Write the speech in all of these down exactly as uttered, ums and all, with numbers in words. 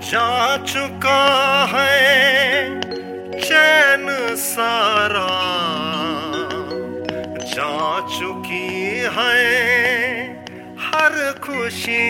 जा चुका है चैन सारा, जा चुकी है हर खुशी,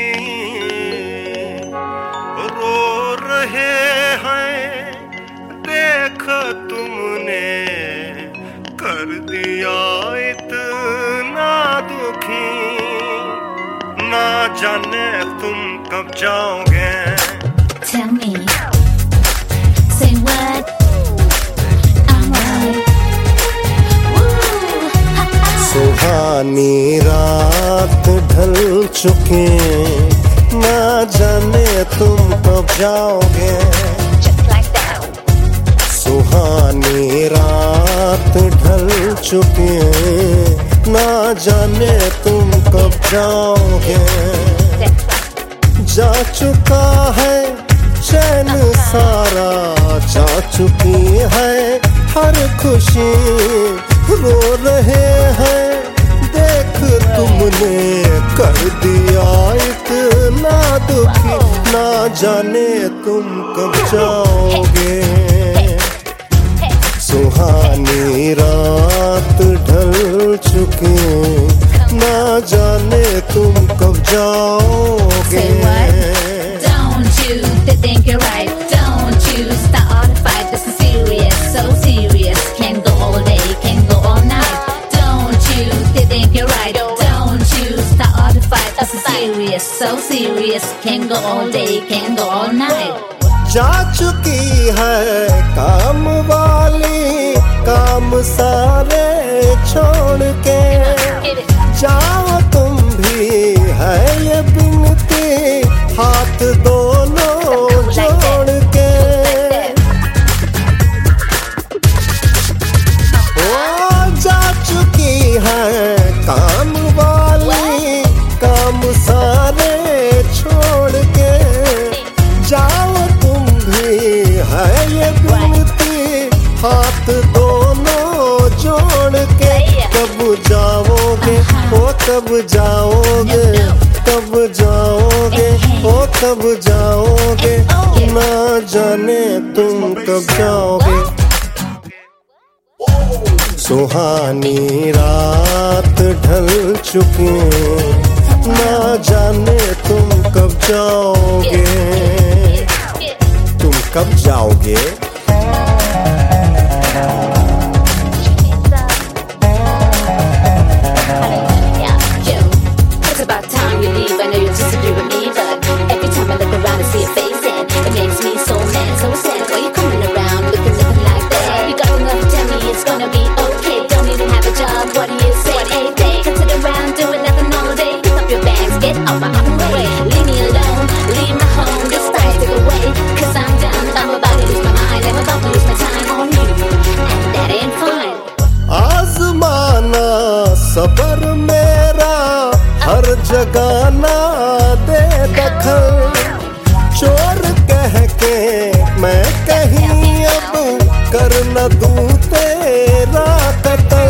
रो रहे हैं देख तुमने कर दिया इतना दुखी, ना जाने तुम कब जाओगे। Tell me, say what, I'm right. Woo, ha, ha. सुहानी रात ढल चुके, ना जाने तुम कब जाओगे। Just like that. सुहानी रात ढल चुके, ना जाने तुम कब जाओगे। जा चुका है चैन सारा, जा चुकी है हर खुशी, रो रहे हैं देख तुमने कर दिया इतना दुखी, ना जाने तुम कब जाओगे। सुहानी रात ढल चुकी, ना जाने तुम कब जाओगे। Say what? Don't you think you're right? Don't you start a fight. This is serious, so serious. Can go all day, can go all night. Don't you think you're right? Don't you start a fight. This is serious, so serious. Can go all day, can go all night. जा चुकी है काम वाली, काम सारे छोड़ के जाओ तुम भी, है ये बिनती हाथ दोनों जोड़ के। ओ जा चुकी है काम वाली, काम सारे छोड़ के जाओ तुम भी, है ये बिनती हाथ दोनों जोड़ के। कब जाओगे ओ कब जाओगे, कब जाओगे ओ कब जाओगे, ना जाने तुम कब जाओगे। सुहानी रात ढल चुकी, ना जाने तुम कब जाओगे। तुम कब जाओगे। सबर मेरा हर जगह ना दे दखल, चोर कह के मैं कहीं अब कर न दूं तेरा कत्ल।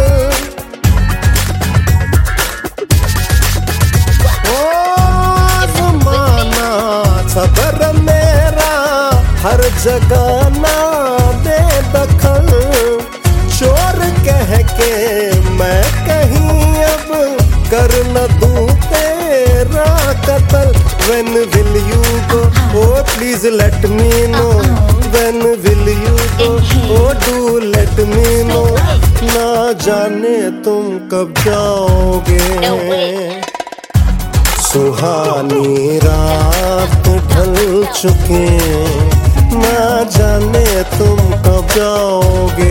ओ ज़माना सबर मेरा हर जगह ना दे दखल, चोर कह के मैं कहीं अब कर न दूं तेरा कत्ल। When will you go? Oh please let me know. When will you go? Oh do let me know. ना जाने तुम कब जाओगे। सुहानी रात ढल चुकी, ना जाने तुम कब जाओगे।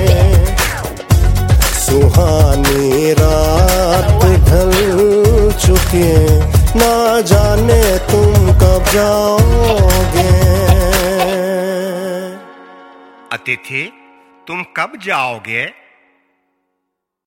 सुहानी रात ढल चुकी, ना जाने तुम कब जाओगे। अतिथि तुम कब जाओगे।